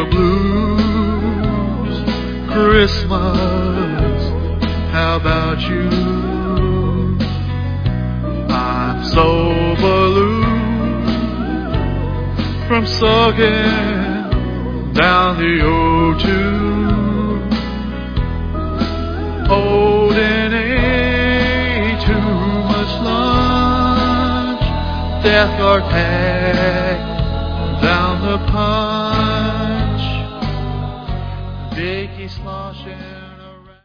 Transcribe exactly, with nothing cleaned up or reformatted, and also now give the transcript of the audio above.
blues. Christmas, how about you? I'm so blue from sucking down the O two. Holding ate too much lunch. Death Guard packed down the punch. Vicky sloshing.